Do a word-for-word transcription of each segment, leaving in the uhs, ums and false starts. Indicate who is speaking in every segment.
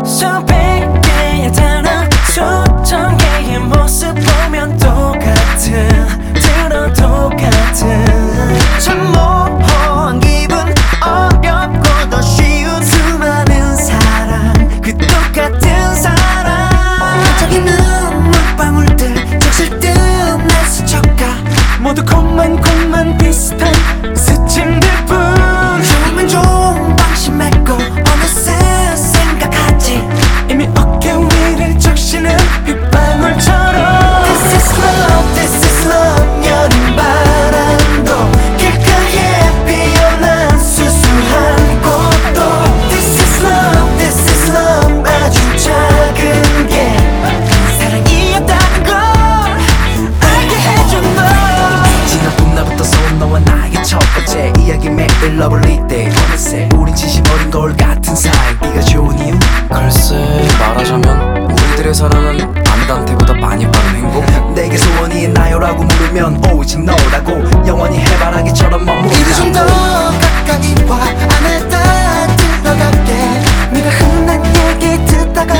Speaker 1: 수백 개의 단어 수천 개의 모습 보면 똑같은 들어 똑같은 참 모호한 기분 어렵고 더 쉬운 수많은 사랑 그 똑같은 사랑 반짝이는 물방울들 적실 듯 날 스쳐가 모두 콤만 콤만 비슷한 스침들 뿐 좋으면 좋은 방심했고 어느새 생각하지 이미 어깨 위를 적시는 빗방울처럼 This is love, this is love 여린 바람도 길가에 피어난 수수한 꽃도 This is love, this is love 아주 작은 게 사랑이었다는 걸 알게 해준 너
Speaker 2: 지난 봄날부터 쏜 너와 나의 첫 번째 이야기 매일 러블리 때 어느새 우린 진심 어린 거울 같은 사이 네가 좋은 이유?
Speaker 3: 글쎄 말하자면 우리들의 사랑은 안단테보다 많이 빠른 행복.
Speaker 2: 내게 소원이 있나요라고 물으면 오직 너라고 영원히 해바라기처럼 머무르고
Speaker 1: 이리 좀 더 가까이 와 안에다 들어갈게 네가 흔한 얘기 듣다가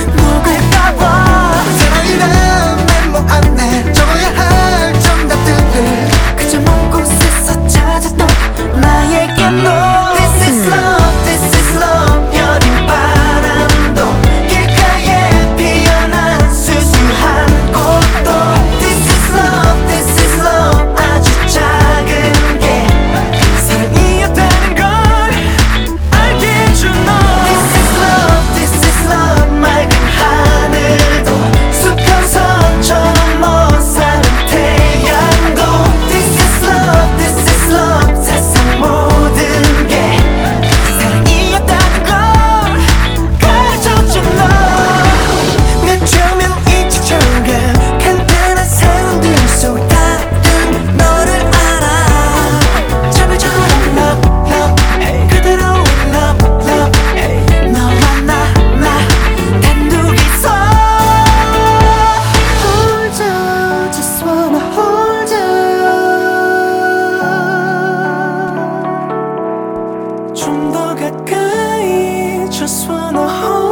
Speaker 1: 녹을까봐 사랑이란 메모 안에 적어야 할 정답들을 그저 먼 곳에서 찾았던 나에게 너 This is love, this is love 여린 바람도 길가에 피어난 수수한 꽃도 This is love, this is love 아주 작은 게 사랑이었다는 걸 알게 해준 너 This is love, this is love 맑은 하늘도 수평선처럼 못 사는 태양도 This is love, this is love 세상 모든 게 사랑이었다는 걸 가르쳐준 너 어쩌면 이치처럼 간단한 사람들 속 다른 너를 알아 자별처럼 love love 그대로의 love love 너와 나 나 단둘이서 Hold you just wanna hold you 좀 더 가까이 just wanna hold